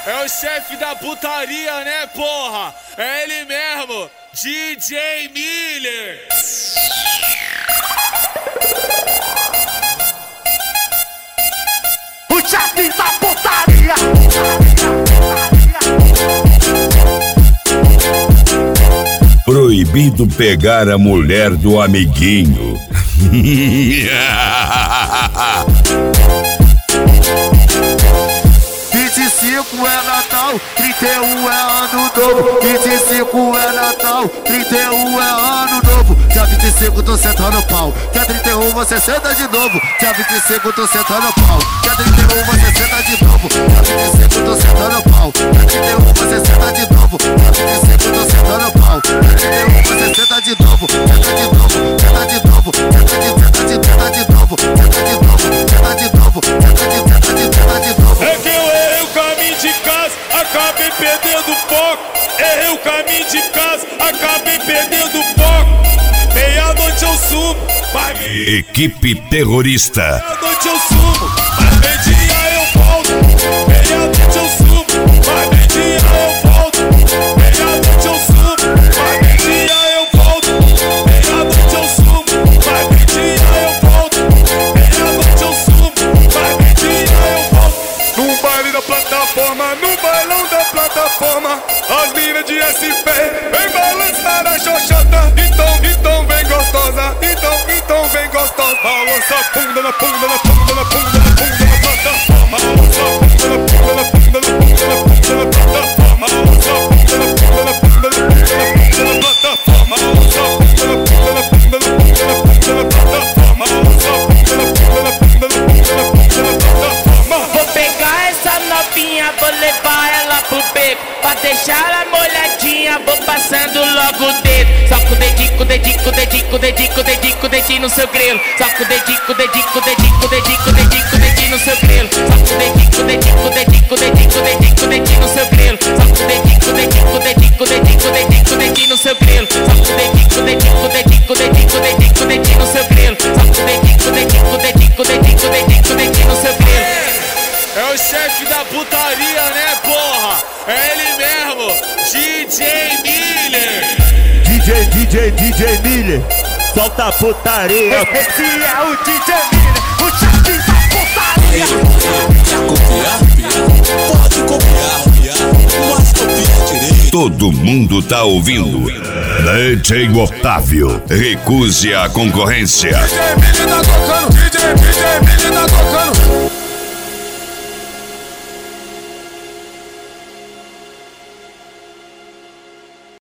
É o chefe da putaria, né, porra? É ele mesmo, DJ Miller. O chefe da putaria. Proibido pegar a mulher do amiguinho. 25 é Natal, 31 é Ano Novo. 25 é Natal, 31 é Ano Novo. Dia 25 tô sentando pau, dia 31 você senta de novo. Dia 25 tô sentando pau, dia 31 você senta de novo. Dia 25 tô sentando pau, dia 31 você senta de novo. Dia 25 tô sentando pau, dia 31 você senta de novo. Senta de novo, senta de novo, senta de novo, senta de novo, senta de novo, senta de novo. É que eu errei o caminho de casa, acabei perdendo o foco. Errei o caminho de casa, acabei perdendo o foco. Meia-noite eu subo, mas Equipe terrorista. meia-noite eu subo, mas meio-dia eu volto. Meia-noite eu subo, mas meio-dia eu volto. Meia-noite eu subo, mas meio-dia eu volto. Meia-noite eu subo, mas meio-dia eu volto. Meia-noite eu subo, mas meio-dia eu volto. No baile da plataforma, no bailão da plataforma, as minas de SP vem balançar a xoxota. Então vem gostosa, então vem gostosa. Balança a bunda na bunda na bunda na bunda na bunda na plataforma. Balança a bunda na bunda na bunda na bunda na bunda na plataforma. Balança a bunda na bunda na bunda na bunda na bunda na plataforma. Balança a bunda na bunda na bunda na bunda na bunda na plataforma. Balança a bunda na bunda na bunda na bunda na bunda na plataforma. Vou pegar essa novinha, vou levar ela pro beco. Pra deixar ela molhadinha, vou passando logo o dedo. Só com o dedinho, dedinho no seu grelo. Só com o dedinho no seu grelo. Só com o dedinho no seu grelo. Só com o dedinho no seu grelo. Só com o dedinho no seu grelo. Só com o dedinho no seu grelo. É o chefe da putaria, né, porra? É ele mesmo, DJ Miller. DJ Miller, solta a putaria. Esse é o DJ Miller, o chefe da putaria. Quer copiar? Pode copiar, mas copia direito. Todo mundo tá ouvindo. DJ Otávio, recuse a concorrência. DJ Miller tá tocando, DJ Miller tá tocando.